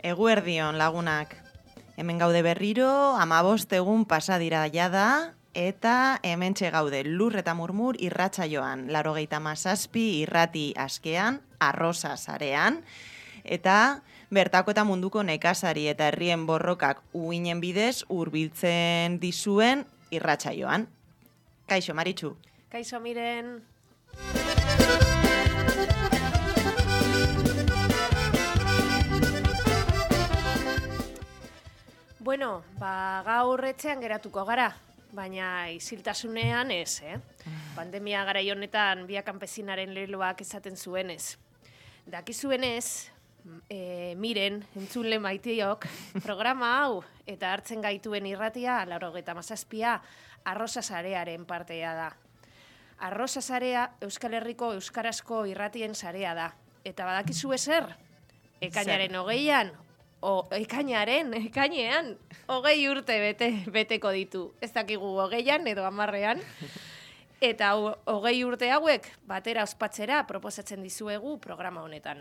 Eguerdion lagunak. Hemen gaude berriro, 15 egun pasa dira jada, eta hementxe gaude Lur eta Murmur irratsaioan, 97 irrati askean, Arrosa sarean, eta bertako eta munduko nekazari eta herrien borrokak uinen bidez hurbiltzen dizuen irratsaioan. Kaixo, Maritxu. Kaixo, Miren. Bueno, gaur etxean geratuko gara, baina isiltasunean ez, Pandemia garai honetan Via Campesinaren leloak esaten zuenez. Dakizuenez, Miren, entzule maiteok, programa hau eta hartzen gaituen irratia, 97 Arrosa sarearen partea da. Arrosa sarea Euskal Herriko euskarazko irratien sarea da. Eta badakizue zer? Ekainaren 20an, ekainean, 20 urte beteko ditu. Ez dakigu 20an edo 10ean. Eta 20 urte hauek batera ospatzera proposatzen dizuegu programa honetan.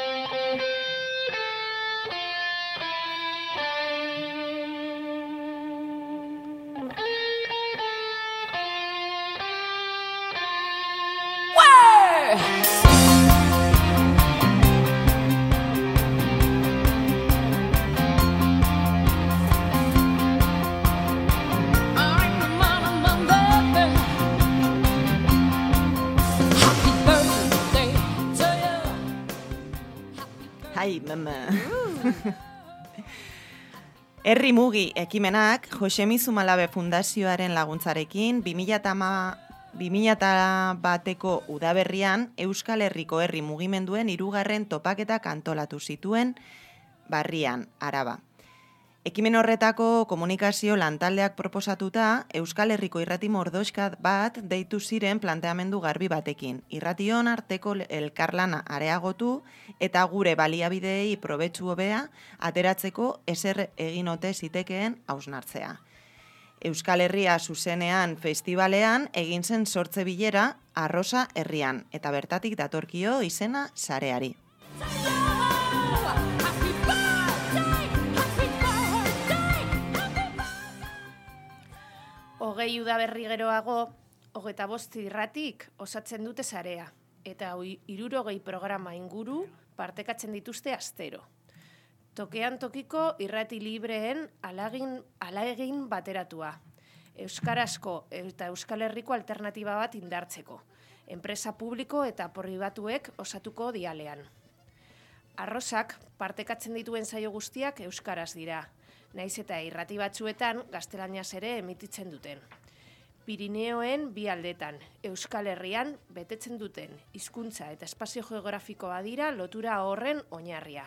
Ai, mama. Herri Mugi ekimenak Josemi Zumalabe Fundazioaren laguntzarekin 2001ko udaberrian Euskal Herriko herri mugimenduen 3. topaketak antolatu zituen Barrian, Araba. Ekimen horretako komunikazio lantaldeak proposatuta, Euskal Herriko irrati mordoxka bat deitu ziren planteamendu garbi batekin. Irration arteko elkarlana areagotu eta gure baliabideei probetxu hobea ateratzeko ezer egin ote zitekeen hausnartzea. Euskal Herria zuzenean festivalean egin zen sortze bilera Arrosa herrian eta bertatik datorkio izena sareari. Hogei udaberri geroago, 25 irratik osatzen dute sarea, eta 60 programa inguru partekatzen dituzte astero. Tokean tokiko irrati libreen ahalegin bateratua, euskarazko eta Euskal Herriko alternatiba bat indartzeko, enpresa publiko eta pribatuek osatuko dialean. Arrosak partekatzen dituen saio guztiak euskaraz dira, naiz eta irrati batzuetan gaztelaniaz ere emititzen duten. Pirineoen 2 aldetan, Euskal Herrian betetzen duten hizkuntza eta espazio geografikoa dira lotura horren oinarria.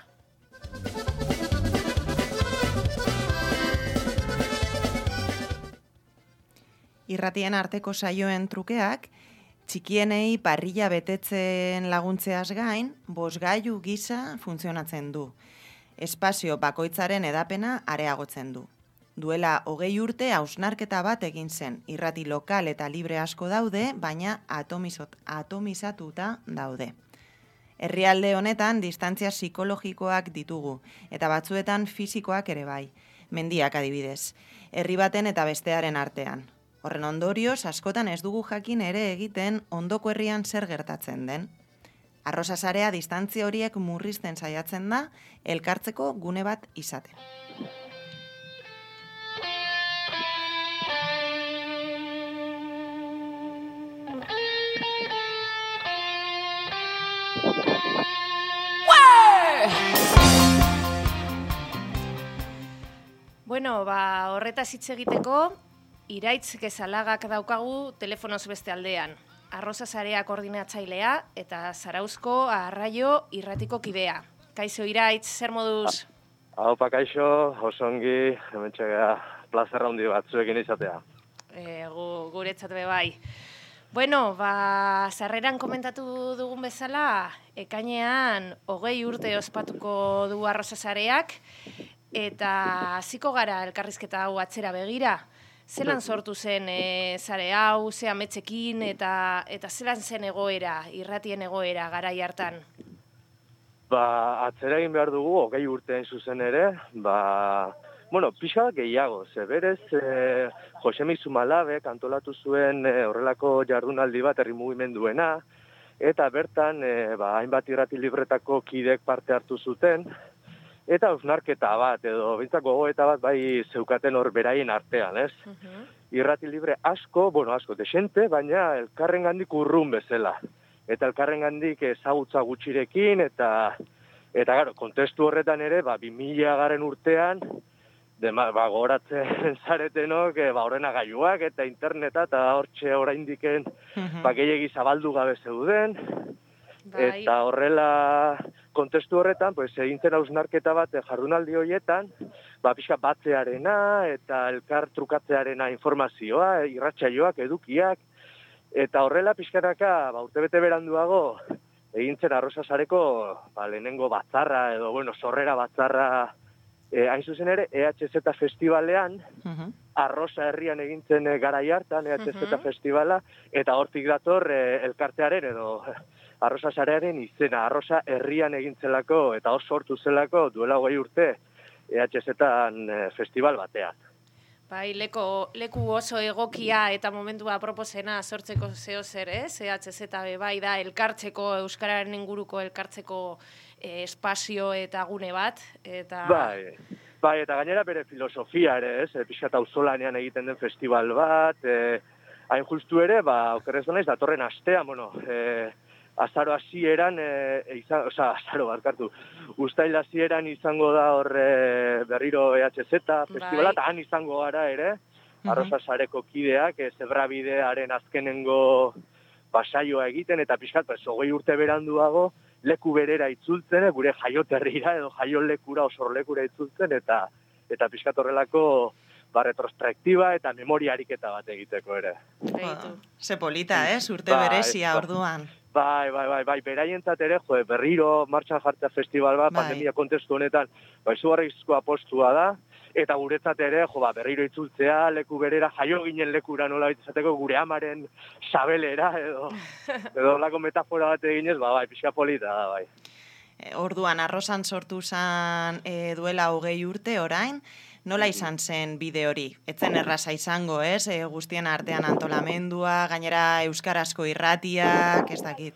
Irratien arteko saioen trukeak, txikienei parrilla betetzen laguntzeaz gain, bosgailu gisa funtzionatzen du. Espazio bakoitzaren edapena areagotzen du. Duela 20 urte hausnarketa bat egin zen, irrati lokal eta libre asko daude, baina atomizatuta daude. Herrialde honetan distantzia psikologikoak ditugu, eta batzuetan fisikoak ere bai, mendiak adibidez, herri baten eta bestearen artean. Horren ondorioz, askotan ez dugu jakin ere egiten ondoko herrian zer gertatzen den. Arrosa sarea distantzia horiek murrizten saiatzen da, elkartzeko gune bat izaten. Bueno, horretaz hitz egiteko, Iraitz Gezalagak daukagu telefonoz beste aldean. Arrosa sarea koordinatzailea eta Zarauzko Arraio irratiko kidea. Kaixo Iraitz, zer moduz? Aupa kaixo, osongi, hementxegea plazerra handi bat zuekin izatea. Guretzat be bai. Bueno, sarreran komentatu dugun bezala, ekainean 20 urte ospatuko du Arrosa sareak, eta hasiko gara elkarrizketa hau atzera begira. Zelan sortu zen sare hau, ze ametsekin eta zelan zen egoera, irratien egoera garai hartan? Atzera egin behar dugu, 20 urtean zuzen ere, pixka bat gehiago, ze berez, Josemi Zumalabek antolatu zuen horrelako jardunaldi bat herri mugimenduena, eta bertan, hainbat irrati libretako kidek parte hartu zuten, eta hausnarketa bat, edo bintzak gogoeta bat bai zeukaten hor beraien artean, ez? Irrati libre asko desente, baina elkarrengandik urrun bezala. Eta elkarrengandik ezagutza gutxirekin, eta kontestu horretan ere, 2000 garen urtean, gogoratzen zaretenok, ordenagailuak eta interneta, eta hortxe oraindiken gehiegi zabaldu gabe zeuden, eta horrela kontestu horretan, egin zen hausnarketa bat jardunaldi horietan, pixka batzearena eta elkar trukatzearena informazioa, irratsaioak, edukiak, eta horrela pixkanaka, urtebete beranduago, egin zen Arrosasareko lehenengo batzarra, edo, sorrera batzarra, hain zuzen ere, EHZ Festivalean, Arrosa herrian egintzen garai hartan, EHZ Festivala, eta hortik dator elkartearen edo Arrosa sarearen izena, Arrosa herrian egintzelako, eta hor sortu zelako duela 20 urte EHZ-an festival batean. Leku oso egokia eta momentua proposena sortzeko zeo zer, EHZ bai da elkartzeko, euskararen inguruko elkartzeko espazio eta gune bat. Bai, eta gainera bere filosofia ere, pixkat auzolanean egiten den festival bat, hain justu ere, okerrez naiz, datorren astean, azaro hasieran, uztail hasieran izango da hor berriro EHZ festivala, eta han izango gara ere, Arrosasareko kideak, Zebrabidearen azkenengo pasaioa egiten, eta pixkat, 20 urte beranduago, leku berera itzultzen, gure jaioterrira edo jaiolekura, osorlekura itzultzen, eta pixkat horrelako retrospektiba eta memoria ariketa bat egiteko ere. Ze polita, urte berezia orduan. Bai, beraientzat ere, berriro martxan jartzea festival bat, pandemia kontestu honetan, izugarrizko apostua da, eta guretzat ere, berriro itzultzea, leku berera, jaio ginen lekura nola izateko gure amaren sabelera, edo lako metafora bat eginez, pixka polita da, bai. Orduan, Arrosan sortu zen duela 20 urte orain, nola izan zen bide hori? Etzen erraza izango, guztien artean antolamendua, gainera euskarazko irratiak, ez dakit.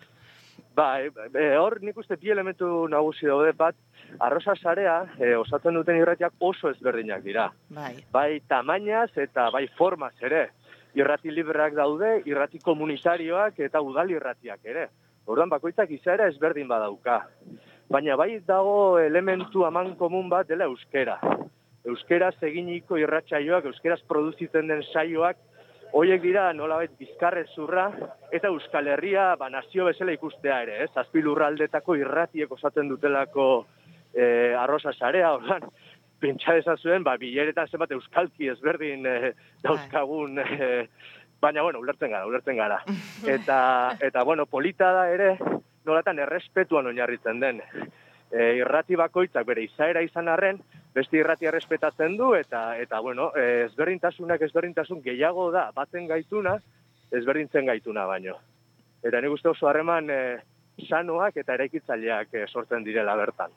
Hor nik uste bi elementu nagusi daude bat, Arrosa sarea osatzen duten irratiak oso ezberdinak dira. Bai tamainaz eta bai formaz ere. Irrati libreak daude, irrati komunitarioak eta udal irratiak ere. Orduan bakoitzak izaera ezberdin badauka. Baina bai dago elementu aman komun bat dela euskera. Euskeraz eginiko irratsaioak, euskeraz produzitzen den saioak, horiek dira nolabait bizkarrezurra eta Euskal Herria nazio bezala ikustea ere, Zazpi lurraldetako irratiek osatzen dutelako Arrosa sarea, orduan, pentsa dezazuen, bileretan zenbat euskalki ezberdin dauzkagun, baina, ulertzen gara. Eta, polita da ere, nolatan errespetuan oinarritzen den. Irrati bakoitzak bere izaera izan arren, beste irrati errespetatzen du, eta ezberdintasun gehiago da, batzen gaituna, ezberdintzen gaituna baino. Eta nik uste oso harreman sanoak eta eraikitzaileak sortzen direla bertan.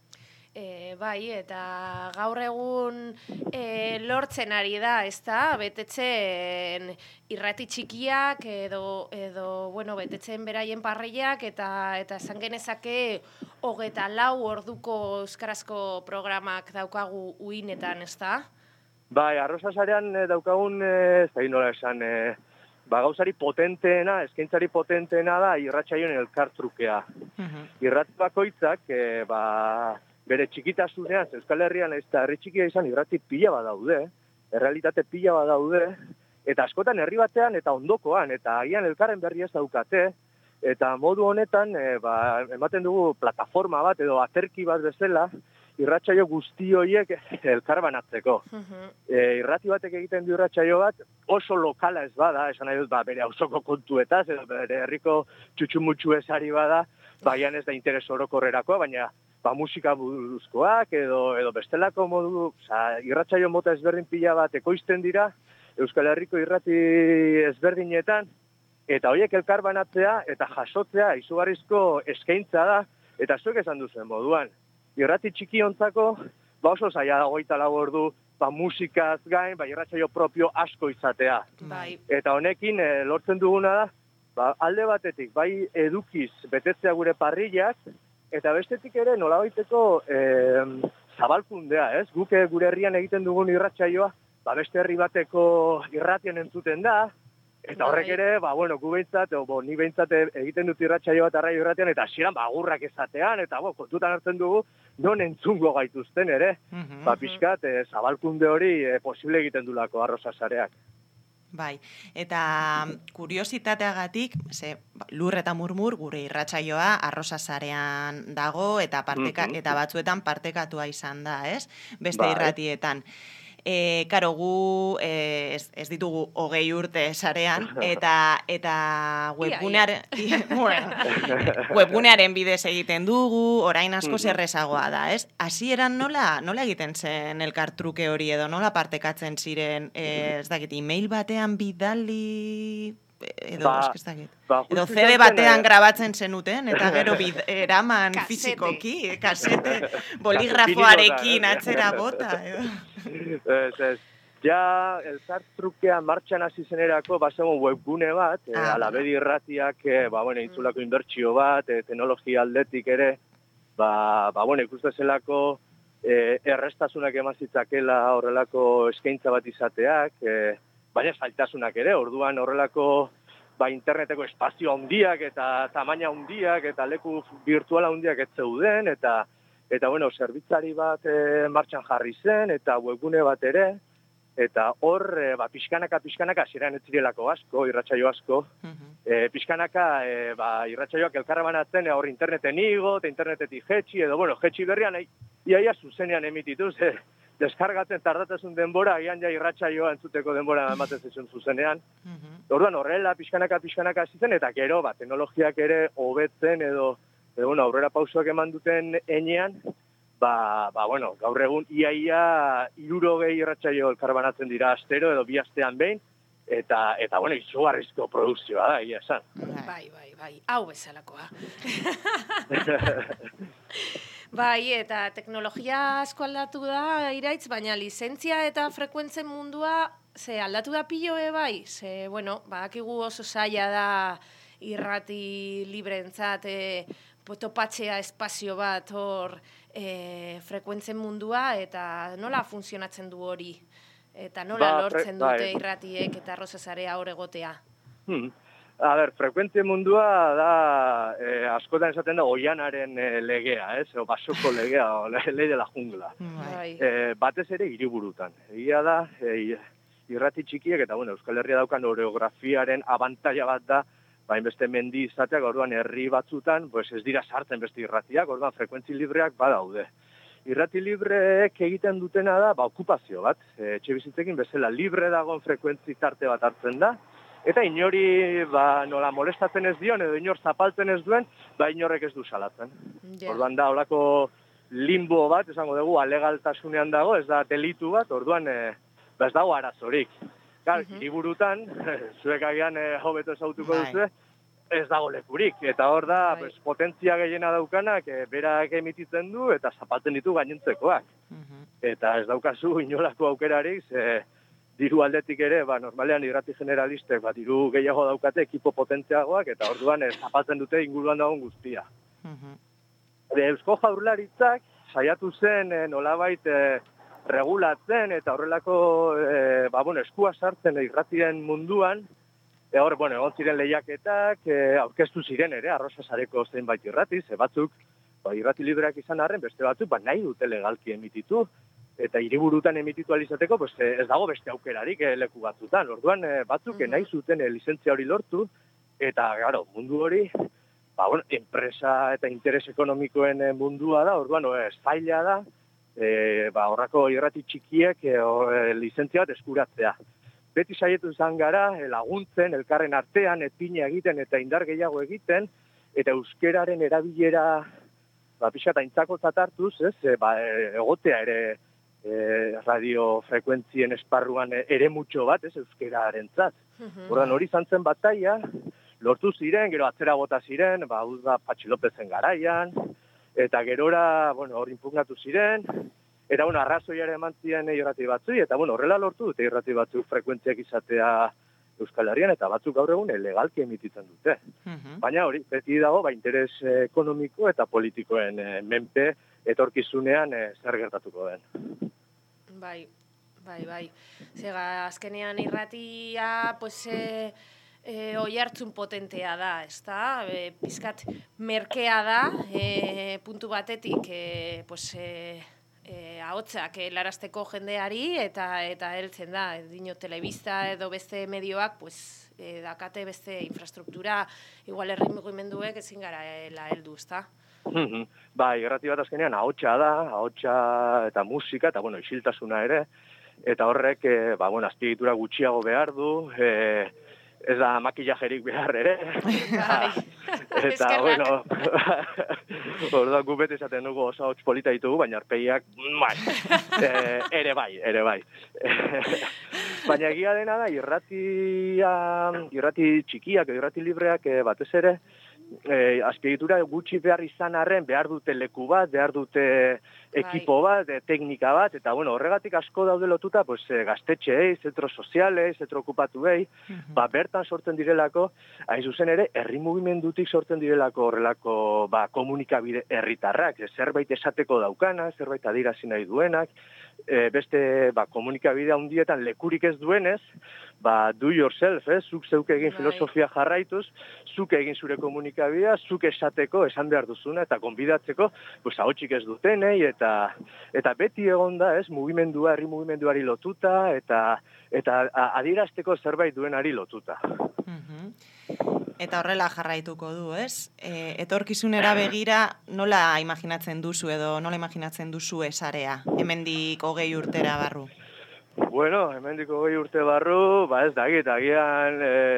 Eta gaur egun lortzen ari da, ezta? Betetzen irrati txikiak edo betetzen beraien parreiak eta esan genezake 24 orduko euskarazko programak daukagu uinetan, ezta? Arrosa sarean daukagun, ez da nola esan, gauzari potenteena, eskaintzari potenteena da irratsaioen elkartrukea. Irrati bakoitzak, bere txikitasunean, Euskal Herrian ez da herri txikia izan irrati pila bat daude, errealitate pila bat daude, eta askotan herri batean eta ondokoan, eta agian elkarren berri ez daukate, eta modu honetan ematen dugu plataforma bat edo aterki bat bezala, irratsaio guzti horiek elkarbanatzeko. Irrati batek egiten du irratsaio bat, oso lokala ez bada, esan nahi dut, bere auzoko kontuetaz, edo bere herriko txutxumutxu ezari bada, baian ez da interes orokorrerakoa, baina musika buruzkoak edo bestelako modu, irratsaio mota ezberdin pila bat ekoizten dira, Euskal Herriko irrati ezberdinetan, eta horiek elkarbanatzea eta jasotzea izugarrizko eskaintza da, Eta zuek esan duzuen moduan, irrati txiki ontzako, oso zaila da 24 ordu, musikaz gain, irratsaio propio asko izatea. Bai. Eta honekin lortzen duguna da, alde batetik, bai edukiz betetzea gure parrillak, eta bestetik ere nolabaiteko zabalkundea, ez? Guk gure herrian egiten dugun irratsaioa, beste herri bateko irratien entzuten da, eta horrek ere, gu behintzat, ni behintzat egiten dut irratsaio bat arraio irratian, eta hasieran agurrak esatean, eta kontutan hartzen dugu, non entzungo gaituzten ere, pixkat, zabalkunde hori posible egiten dulako Arrosa sareak. Bai, eta kuriositateagatik, lur eta murmur gure irratsaioa Arrosa sarean dago, eta eta batzuetan partekatua izan da, ez? Beste irratietan. Karo, gu ez ditugu 20 urte sarean, eta webgunearen bidez egiten dugu, orain asko zerrezagoa da, ez? Hasieran nola egiten zen elkartruke hori edo nola partekatzen ziren, ez dakit, email batean bidali... edo CD batean grabatzen zenuten, eta gero eraman fizikoki, kasete, boligrafoarekin atzera bota. Ja, elkartrukea martxan hasi zenerako, bazegoen webgune bat, Alabedi irratiak, intzulako inbertsio bat, teknologia aldetik ere, ikusten zelako errestasunak emazitzakela horrelako eskaintza bat izateak, baina zailtasunak ere, orduan horrelako interneteko espazio handiak eta tamaina handiak eta leku virtuala handiak ez zeuden, eta zerbitzari bat martxan jarri zen, eta webgune bat ere, eta hor, pixkanaka hasieran ez zirelako asko, irratsaio asko, pixkanaka irratsaioak elkarrabanatzen, hor interneten igo, eta internetetik jetxi, edo jetxi berrian, iaia zuzenean emitituz, deskargatzen tardatasun denbora, agian irratsaioa entzuteko denbora ematen zizun zuzenean. Orduan horrela, pixkanaka hasi zen, eta gero, teknologiak ere hobetzen edo aurrera pausoak eman duten enean, gaur egun iaia 60 irratsaio elkarbanatzen dira astero edo 2 astean behin, eta izugarrizko produkzioa da, egia esan. Bai, hau bezalakoa. Bai, eta teknologia asko aldatu da, iraitz, baina lizentzia eta frekuentzen mundua aldatu da piloe bai, badakigu oso zaila da irrati libreentzat topatzea espazio bat hor frekuentzen mundua, eta nola funtzionatzen du hori? Eta nola lortzen dute irratiek eta Arrosa sarea hor egotea? Frekuentzien mundua da, askotan esaten da, oianaren legea, o basoko legea, o lei de la jungla. Batez ere hiriburutan. Egia da, irrati txikiek, eta Euskal Herria daukan oreografiaren abantaila bat da, beste mendi izateak, orduan herri batzutan, ez dira sartzen beste irratiak, orduan frekuentzi libreak badaude. Irrati libreek egiten dutena da, okupazio bat, etxe bizitzekin bezala libre dagoen frekuentzi tarte bat hartzen da, eta inori nola molestatzen ez dion, edo inor zapaltzen ez duen, inorrek ez du salatzen. Orduan da, holako limbo bat, esango dugu, alegaltasunean dago, ez da delitu bat, orduan ez dago arazorik. Hiriburutan, zuek agian hobeto ezautuko duzu, ez dago lekurik. Eta hor da, potentzia gehiena daukanak, berak emititzen du, eta zapatzen ditu gainentzekoak. Eta ez daukazu inolako aukerarik, diru aldetik ere, normalean irrati generalistek, diru gehiago daukate, ekipo potentziagoak, eta orduan zapatzen dute inguruan dagoen guztia. Eusko Jaurlaritzak saiatu zen nolabait regulatzen eta horrelako eskua sartzen irratien munduan, egon ziren lehiaketak, aurkeztu ziren ere, Arrosa sareko zenbait irrati, batzuk irrati libreak izan arren, beste batzuk nahi dute legalki emititu, eta hiriburutan emititu alizateko, ez dago beste aukerarik leku batzutan. Orduan, batzuk nahi zuten lizentzia hori lortu, eta mundu hori, enpresa eta interes ekonomikoen mundua da, orduan, zaila da, horrako irrati txikiek lizentzia bat eskuratzea. Beti saietu izan gara, laguntzen, elkarren artean, epina egiten eta indar gehiago egiten, eta euskeraren erabilera pixat aintzakotzat hartuz, egotea ere radiofrekuentzien esparruan ere mutxo bat, euskeraren zat. Horren hori izan zen bataia, lortu ziren, gero atzera bota ziren, Patxi Lopezen garaian, eta gerora, hor inpugnatu ziren, eta, arrazoiare eman ziren irrati batzui, eta, horrela lortu dute irrati batzuk frekuentziak izatea Euskal Herrian, eta batzuk gaur egun legalki emititzen dute. Baina hori, beti dago, interes ekonomiko eta politikoen menpe etorkizunean zer gertatuko den. Bai. Zega, azkenean irratia, oihartzun potentea da, ezta? Pizkat merkea da, puntu batetik, ahotsak larazteko jendeari eta heltzen da, dino telebista edo beste medioak, dakate beste infrastruktura, igual herri mugimenduek ezin gara heldu, ezta? Bai, irrati bat azkenean ahotsa da, ahotsa eta musika, eta isiltasuna ere, eta horrek, azpiegitura gutxiago behar du, ez da makillajerik behar ere. Eta, orduan gu beti esaten dugu oso hotz polita ditugu, baina arpegiak, ere bai. Baina egia dena da, irrati txikiak, irrati libreak batez ere, azpiegitura gutxi behar izan arren, behar dute leku bat, behar dute ekipo bat, teknika bat, eta horregatik asko daude lotuta, gaztetxeei, zentro sozialei, zentro okupatuei, bertan sortzen direlako, hain zuzen ere, herri mugimendutik sortzen direlako horrelako komunikabide herritarrak, zerbait esateko daukana, zerbait adirazi nahi duenak, beste komunikabide handietan lekurik ez duenez, do yourself, zuk zeuk egin filosofia jarraituz, zuk egin zure komunikabidea, zuk esateko, esan behar duzuna, eta konbidatzeko, ahotsik ez dutenei, eta beti egon da, mugimendua, herri mugimenduari lotuta, eta adierazteko zerbait duenari lotuta. Eta horrela jarraituko du, ez? Etorkizunera begira nola imaginatzen duzu edo nola imaginatzen duzu esarea, hemendik 20 urtera barru? Hemendik 20 urte barru, ez dakit, agian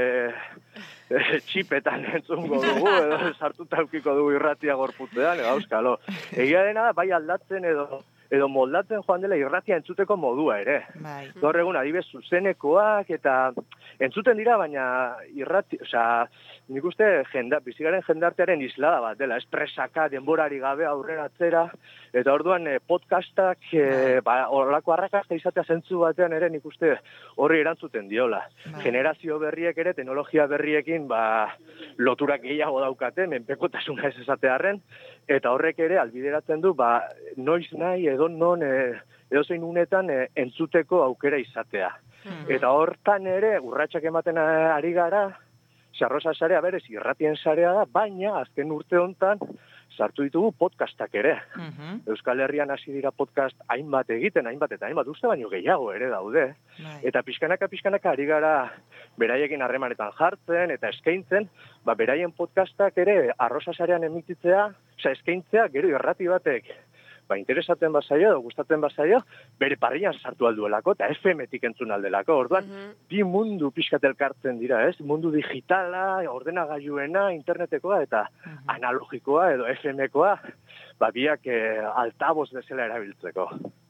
txipetan entzungo dugu, edo sartuta aukiko dugu irratia gorputzean, auskalo. Egia dena da, bai aldatzen edo moldatzen joan dela irratia entzuteko modua ere. Gaur egun adibez zuzenekoak eta entzuten dira, baina irrati, nik uste bizigaren jendartearen islada bat dela, espresaka, denborari gabe aurrera atzera, eta orduan podcastak, horrelako arrakasta izatea zentzu batean ere nik uste horri erantzuten diola. Generazio berriek ere, teknologia berriekin loturak gehiago daukate, menpekotasuna ez esatearren, eta horrek ere albideratzen du, noiz nahi edonon, edozein unetan entzuteko aukera izatea. Eta hortan ere, urratsak ematen ari gara, Arrosa sarea berez irratien sarea da, baina azken urte hontan sartu ditugu podcastak ere. Euskal Herrian hasi dira podcast hainbat egiten, hainbat uste baino gehiago ere daude. Eta pixkanaka ari gara beraiekin harremanetan jartzen eta eskaintzen, beraien podcastak ere Arrosa sarean emititzea, eskaintzea gero irrati batek interesatzen bazaio edo gustatzen bazaio, bere parrian sartu alduelako eta FM-etik entzun aldelako. Orduan, bi mundu pixkat elkartzen dira, ez? Mundu digitala, ordenagailuena, internetekoa eta analogikoa edo FM-ekoa, biak altaboz bezala erabiltzeko.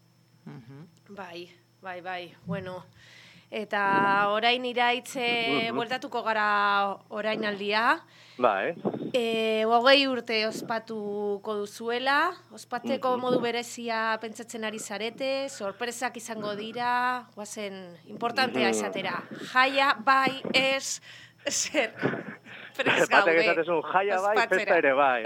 Bai. Bueno, eta orain iraitze bueltatuko gara orainaldia. Bai. 20 urte ospatuko duzuela, ospatzeko modu berezia pentsatzen ari zarete, sorpresak izango dira, guazen, importantea esatera. Jaia, bai, ez, zer, prez gaude. Batek esatezun, jaia bai, festa ere bai,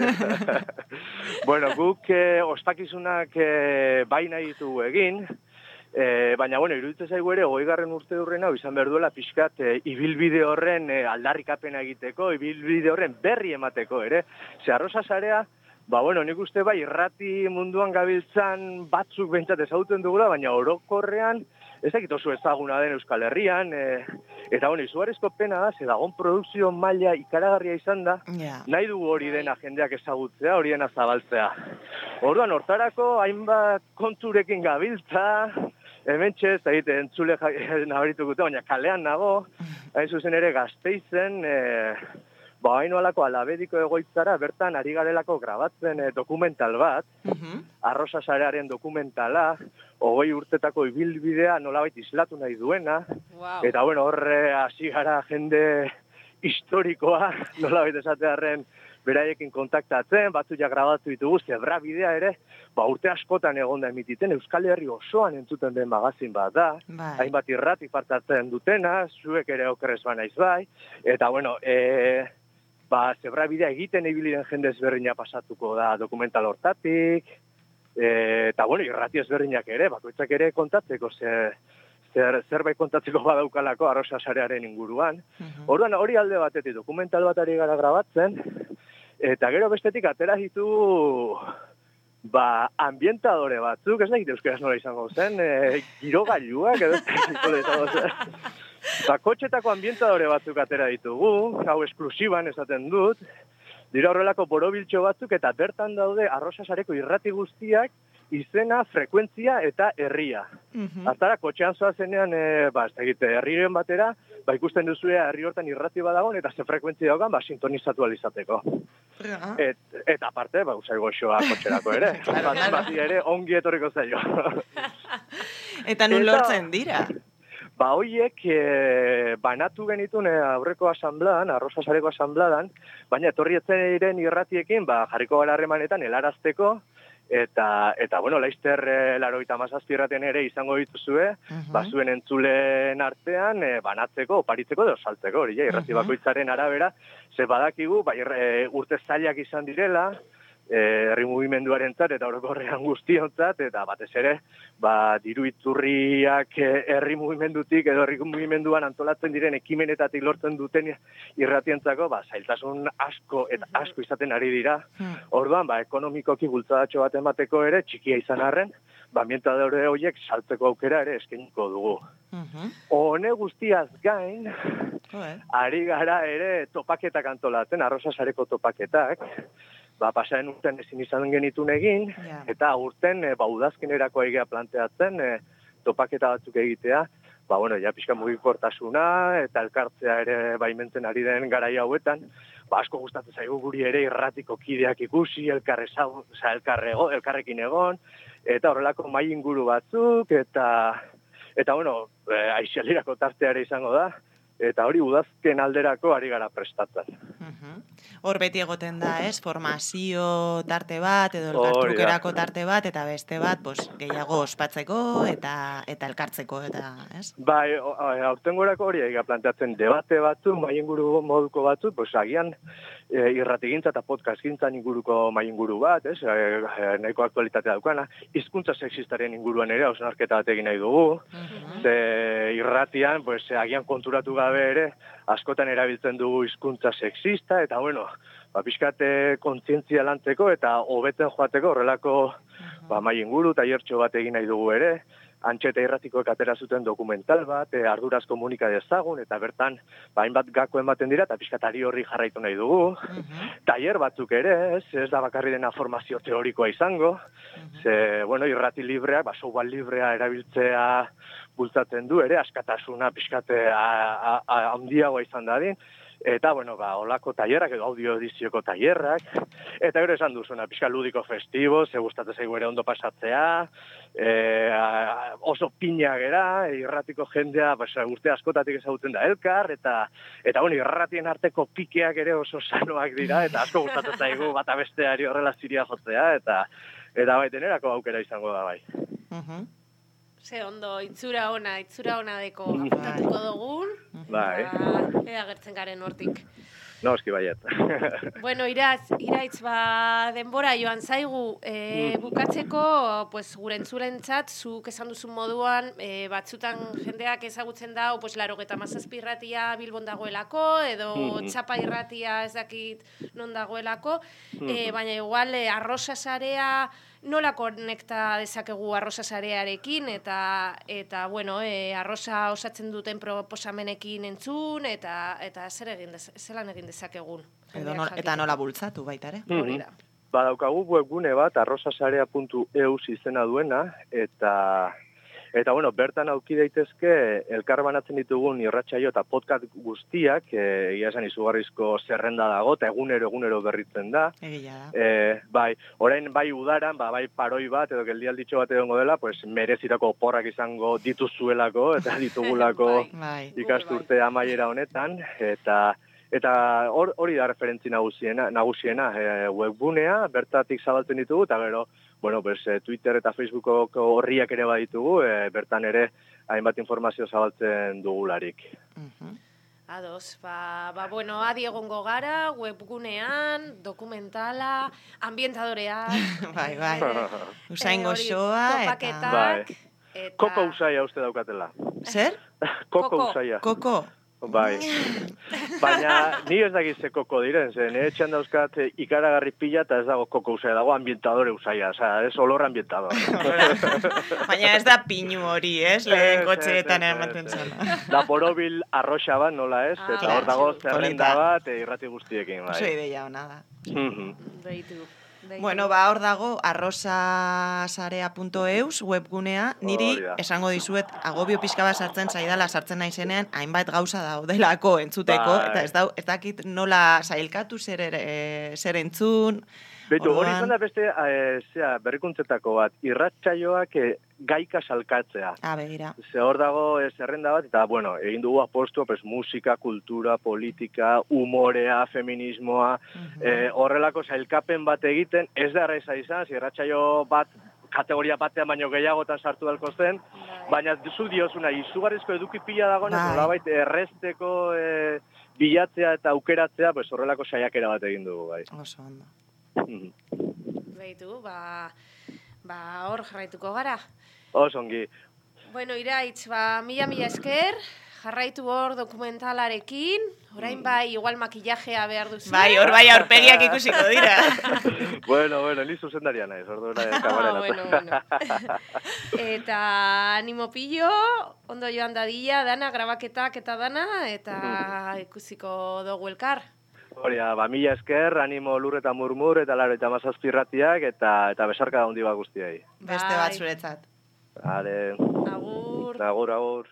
Bueno, guk ospakizunak bai nahi ditugu egin, baina, iruditzen zaigu ere, 20. urte durrena, izan behar duela pixkat ibilbide horren aldarrikapena egiteko, ibilbide horren berri emateko ere. Arrosa sarea, nik uste irrati munduan gabiltzan batzuk behintzat ezagutzen dugula, baina orokorrean, ez dakit oso ezaguna den Euskal Herrian, eta izugarrizko pena da, dagon produkzio maila ikaragarria izan da, nahi dugu hori dena jendeak ezagutzea, hori dena zabaltzea. Orduan, hortarako, hainbat konturekin gabiltza, hemen txez, entzule nabarituko, baina kalean nago, hain zuzen ere Gasteizen, hain alako alabediko egoitzara, bertan ari garelako grabatzen dokumental bat, Arrosa sarearen dokumentala, 20 urtetako ibilbidea nolabait islatu nahi duena, eta horre hasi gara jende historikoa, nolabait esatearren beraiekin kontaktatzen, batzu ja grabatu ditugu, Zebra bidea ere, urte askotan egonda emititen, Euskal Herri osoan entzuten den magazin bat da, hainbat irrati partatzen dutena, zuek ere okerrez banaiz bai, eta bueno, Zebra bidea egiten ibili den jende ezberdina pasatuko da dokumental hortatik, eta bueno, irrati ezberdinak ere, bakoitzak ere kontatzeko zerbait kontatzeko badaukalako Arrosa sarearen inguruan. Orduan hori alde batetik dokumental bat ari gara grabatzen, eta gero bestetik atera ditu ambientadore batzuk, ez da euskaraz nola izango zen, girogailuak edo izango zen. Kotxetako ambientadore batzuk atera ditugu, hau esklusiban esaten dut, dira horrelako borobiltxo batzuk eta bertan daude Arrosa sareko irrati guztiak, izena, frekuentzia eta herria. Aztara, kotxean zoazenean, herriren batera, ikusten duzue herri hortan irrati badagon eta ze frekuentzia daugan, sintonizatu alizateko. Eta aparte, usai goxoa kotxerako ere. Bati ere, ongi etorriko zaio. Eta nun lortzen dira? Hoiek banatu genitun aurreko asambladan, Arrosa sareko asambladan, baina etorri etzen irratiekin jarriko gara harremanetan helarazteko, eta bueno, Laster 97 irraten ere izango dituzue, zuen entzulen artean banatzeko, oparitzeko edo saltzeko, hori irrati bakoitzaren arabera, ze badakigu, urte zailak izan direla, herri mugimenduarentzat eta orokorrean guztiontzat, eta batez ere, diru iturriak herri mugimendutik edo herri mugimenduan antolatzen diren ekimenetatik lortzen duten irratientzako, zailtasun asko eta asko izaten ari dira. Orduan, ekonomikoki bultzadatxo bat emateko ere, txikia izan arren, ambientadore horiek saltzeko aukera ere eskainiko dugu. Hone guztiaz gain, ari gara ere topaketak antolatzen, Arrosa sareko topaketak, pasaren urten ezin izan genitun egin, eta urten udazkenerako egea planteatzen, topaketa batzuk egitea, pixka mugikortasuna, eta elkartzea ere baimentzen ari den garai hauetan, asko gustatzen zaigu guri ere irratiko kideak ikusi, elkarrekin egon, eta horrelako mahai inguru batzuk, eta aixialirako tartea ere izango da, eta hori udazken alderako ari gara prestatzen. Hor beti egoten da, formazio tarte bat, edo elkartrukerako tarte bat, eta beste bat, gehiago ospatzeko eta elkartzeko, eta, ez? Aurtengorako hori egia planteatzen debate batzuk, mainguru moduko batzuk, agian irratigintza eta podcastgintzan inguruko mainguru bat, nahiko aktualitatea daukana, hizkuntza sexistaren inguruan ere, hausnarketa bat egin nahi dugu, irratian, agian konturatu gabe ere, askotan erabiltzen dugu hizkuntza sexista, eta pixkate kontzientzia lantzeko eta hobetzen joateko horrelako mai inguru eta hiertxo bat egin nahi dugu ere. Antxeta irratikoek atera zuten dokumental bat, arduraz komunika dezagun, eta bertan, hainbat gako ematen dira, eta pixkatari horri jarraitu nahi dugu. Tailer batzuk ere, ez da bakarri dena formazio teorikoa izango, irrati libreak, software librea erabiltzea bultzatzen du ere, askatasuna pixkate handiagoa izan dadin, eta, olako tailerrak edo audio edizioko tailerrak, eta gero esan duzuna, pixka ludiko festibo, ze gustatzen zaigu ere ondo pasatzea, oso pina gera, irratiko jendea urte askotatik ezagutzen da elkar, eta irratien arteko pikeak ere oso sanoak dira, eta asko gustatzen zaigu bata besteari horrela ziria jotzea, eta denerako aukera izango da bai. Ze ondo, itzura ona deko apuntatuko dugun, ea gertzen garen hortik. No, eski baiet. Bueno, iraitz denbora joan zaigu, bukatzeko, gure entzulentzat, zuk esan duzun moduan, batzutan jendeak ezagutzen da, 97 irratia Bilbon dagoelako, edo Txapa irratia ez dakit non dagoelako, baina igual Arrosa sarea nola konekta dezakegu Arrosa sarearekin, eta Arrosa osatzen duten proposamenekin entzun, eta zelan egin dezakegun. Eta nola bultzatu baita ere. Badaukagu webgune bat, arrosasarea.eu izena duena, eta bertan auki daitezke elkar banatzen ditugun irratsaio eta podcast guztiak, egia esan izugarrizko zerrenda dago, eta egunero berritzen da. Egia da. Orain udaran, paroi bat edo geldialditxo bat egongo dela, merezitako oporrak izango dituzuelako, eta ditugulako ikasturte amaiera honetan, Eta hori da referentzi nagusiena webgunea, bertatik zabaltzen ditugu, eta gero, Twitter eta Facebookoko horriak ere baditugu, bertan ere hainbat informazio zabaltzen dugularik. Ados, adi egongo gara, webgunean, dokumentala, ambientadoreak. Bai. Usain goxoa, topaketak. Koko usaia uste daukatela. Zer? Koko usaia. Koko? Bai. Baina ni ez dakiz koko diren, nire etxean dauzkat ikaragarri pila eta ez dago koko usaia, dago ambientadore usaia, ez olor ambientador. Baina ez da pinu hori, lehen kotxeetan ematen zona. Da borobil arroxa bat, nola ez? Eta hor dago zerrenda bat irrati guztiekin. Oso ideia hona da. Beitu. Bueno, hor dago arrosasarea.eus webgunea, niri esango dizuet agobio pixka bat sartzen zaidala sartzen naizenean, hainbat gauza daudelako entzuteko, eta ez dakit nola sailkatu zer entzun. Betu, hori izan da beste berrikuntzetako bat, irratsaioak gaika salkatzea. Begira. Ze hor dago zerrenda bat, eta egin dugu apostu, musika, kultura, politika, humorea, feminismoa, horrelako sailkapen bat egiten, ez da erraiza izan, irratsaio bat, kategoria batean baino gehiagotan sartu dalko zen, baina zu diozuna, izugarrizko eduki pila dagoenez, nolabait errezteko bilatzea eta aukeratzea, horrelako saiakera bat egin dugu, bai. Oso ondo. Beitu, hor jarraituko gara. Osongi. Bueno, Iraitz, mila esker, jarraitu hor dokumentalarekin, orain igual makillajea behar duzu. Hor aurpegiak ikusiko dira. Bueno, ni zuzendaria naiz, ordu kamara. Bueno. Eta animo pillo, ondo joan dadila, dana, grabaketak eta dana, eta ikusiko dugu elkar. Hori, mila esker, animo lur eta murmur, eta laro eta mazazpirratiak, eta besarka handi bat guztiai. Beste bat zuretzat. Hale. Agur. Agur.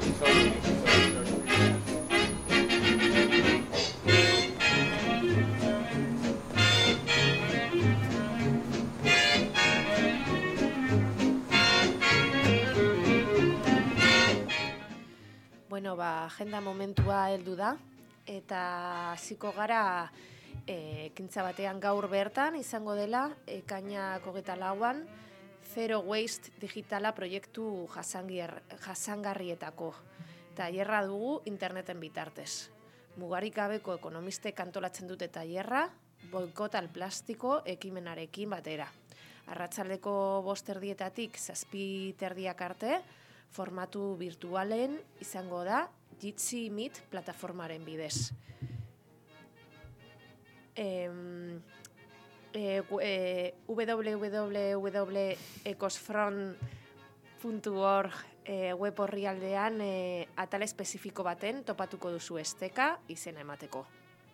Bueno, agenda momentua heldu da. Eta hasiko gara ekintza batean gaur bertan izango dela ekainak 24an Zero Waste digitala proiektu jasangarrietako. Tailerra dugu interneten bitartez. Mugarik gabeko ekonomistek antolatzen dute tailerra, boikot al plastiko ekimenarekin batera. Arratsaldeko 5:00 7:30 arte, formatu virtualen izango da Jitsi Meet plataformaren bidez. www.ecosfront.org web orrialdean atal espezifiko baten topatuko duzu esteka izena emateko.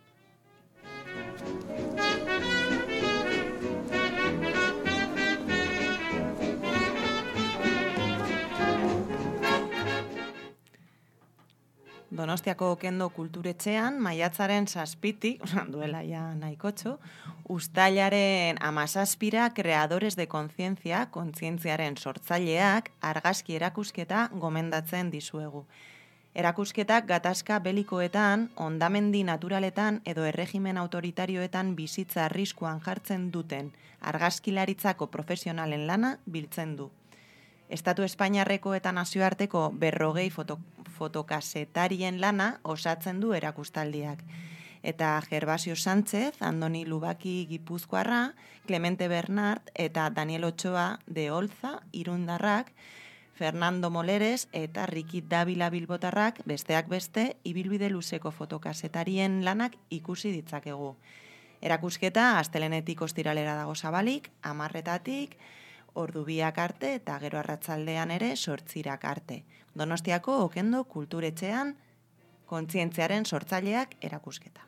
Donostiako Okendo kulturetxean, maiatzaren 7, duela ja nahikotxo, uztailaren 17 kreadores de kontzientzia, kontzientziaren sortzaileak, argazki erakusketa gomendatzen dizuegu. Erakusketak gatazka belikoetan, hondamendi naturaletan edo erregimen autoritarioetan bizitza arriskuan jartzen duten argazkilaritzako profesionalen lana biltzen du. Estatu Espainiarreko eta nazioarteko 40 fotokasetarien lana osatzen du erakustaldiak. Eta Gervasio Sánchez, Andoni Lubaki Gipuzkoarra, Clemente Bernard eta Daniel Ochoa de Olza irundarrak, Fernando Moleres eta Riki Davila Bilbotarrak besteak beste ibilbide luzeko fotokasetarien lanak ikusi ditzakegu. Erakusketa astelenetik ostiralera dago zabalik, 10:00 ordu 2 arte eta gero arratsaldean ere 8 arte. Donostiako Okendo kulturetxean kontzientziaren sortzaileak erakusketa.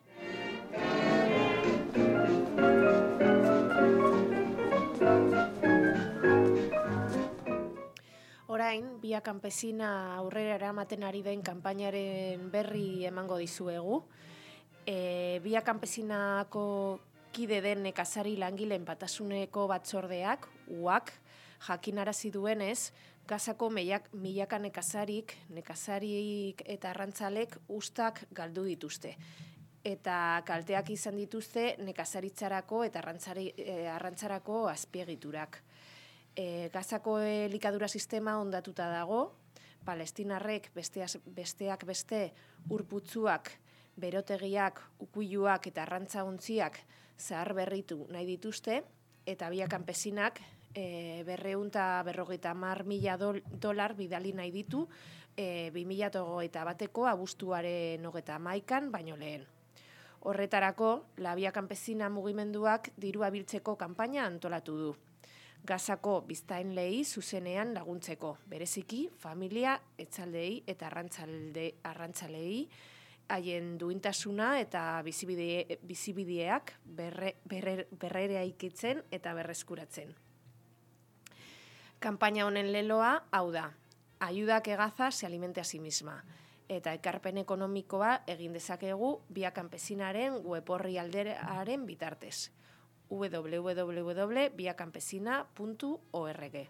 Orain, Via Campesina aurrera eramaten ari den kanpainaren berri emango dizuegu. Via Campesinako kide den nekazari langileen batasuneko batzordeak, UAK, jakinarazi duenez, Gazako milaka nekazarik eta arrantzalek ustak galdu dituzte. eta kalteak izan dituzte nekazaritzarako eta arrantzarako azpiegiturak. Gazako elikadura sistema ondatuta dago, palestinarrek besteak beste urputzuak, berotegiak, ukuiluak eta arrantzaontziak zahar berritu nahi dituzte, eta Via Campesinak $250.000 bidali nahi ditu 2021ko abuztuaren 31 baino lehen. Horretarako, la Via Campesina mugimenduak dirua biltzeko kanpaina antolatu du. Gazako biztanleei zuzenean laguntzeko, bereziki, familia, etzaldei eta arrantzalei, haien duintasuna eta bizibideak berreraikitzen eta berreskuratzen. Kanpaina honen leloa, hau da, ayuda que Gaza se alimente a sí misma, eta ekarpen ekonomikoa egin dezakegu Via Campesinaren web orrialdearen bitartez. www.viacampesina.org.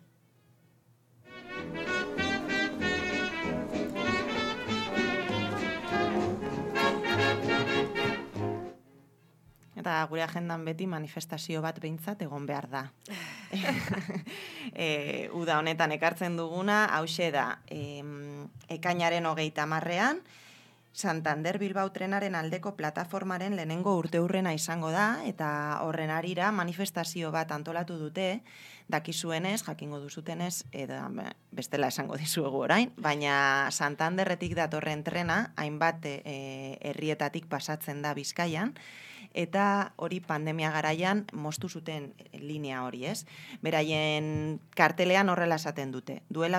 Eta gure agendan beti manifestazio bat behintzat egon behar da. Uda honetan ekartzen duguna, hauxe da, ekainaren 30ean, Santander Bilbao trenaren aldeko plataformaren lehenengo urteurrena izango da, eta horren arira manifestazio bat antolatu dute, dakizuenez, jakingo duzutenez, bestela esango dizuegu orain, baina Santanderretik datorren trena, hainbat herrietatik pasatzen da Bizkaian, eta hori pandemia garaian moztu zuten linea hori, ez? Beraien kartelean horrela esaten dute. Duela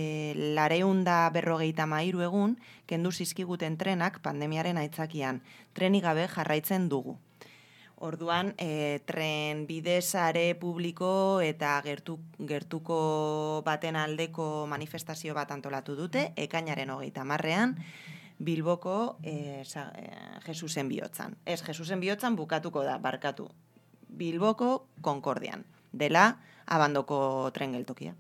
253 egun, kendu zizkiguten trenak pandemiaren aitzakian. Trenik gabe jarraitzen dugu. Orduan, tren bide sare publiko eta gertuko baten aldeko manifestazio bat antolatu dute, ekainaren 30ean, Bilboko Jesusen bihotzan. Ez, Jesusen bihotzan bukatuko da, barkatu. Bilboko Konkordian, dela Abandoko tren geltokia.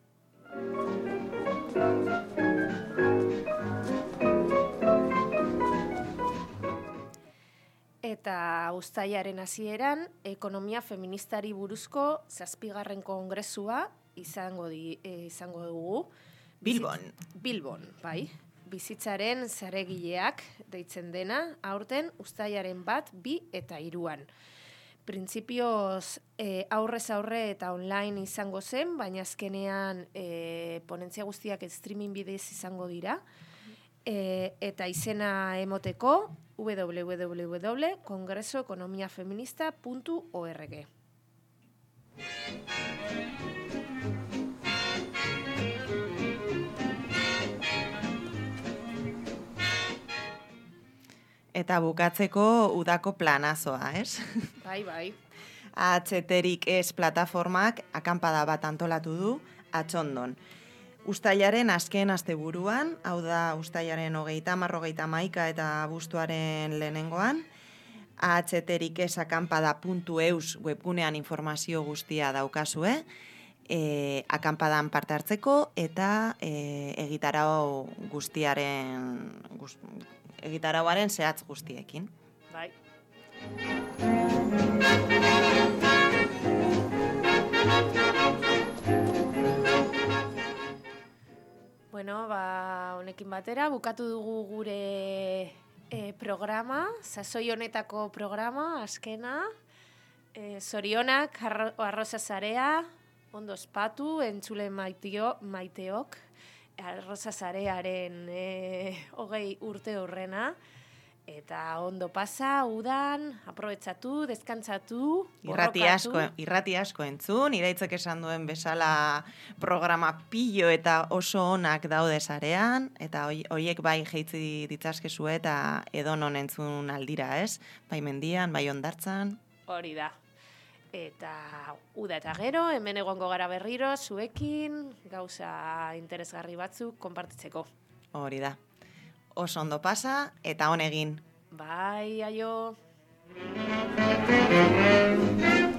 Eta uztailaren hasieran, ekonomia feministari buruzko 7. kongresua izango dugu. Bilbon, bai. Bizitzaren zaregileak deitzen dena, aurten uztailaren 1, 2 eta 3. Printzipioz aurrez aurre eta online izango zen, baina azkenean ponentzia guztiak streaming bidez izango dira. Eta izena emoteko www.congresoeconomiafeminista.org. Eta bukatzeko udako planazoa, ez? Bai. Atzeterik ez plataformak akanpada bat antolatu du Atxondon. Uztailaren azken asteburuan, hau da uztailaren 30, eta abuztuaren lehenengoan, atzeterik ez akanpada.eus webgunean informazio guztia daukazue, akampadan parte hartzeko eta egitarauaren zehatz guztiekin. Bai. Bueno, honekin batera, bukatu dugu gure programa, sasoi honetako programa, azkena, zorionak, arroza zarea, ondo ospatu, entzule maiteok, arroza zarearen 20 urte horrena, eta ondo pasa, udan, aprobetsatu, deskantzatu, irrati asko entzun, iraitzek esan duen bezala programa pillo eta oso onak daude zarean, eta hoiek bai jeitzi ditzazkezue eta edonon entzun aldira, ez? Bai mendian, bai hondartzan. Hori da. Eta uda eta gero, hemen egongo gara berriro, zuekin, gauza interesgarri batzuk konpartitzeko. Hori da. Oso ondo pasa, eta on egin. Bai, aio.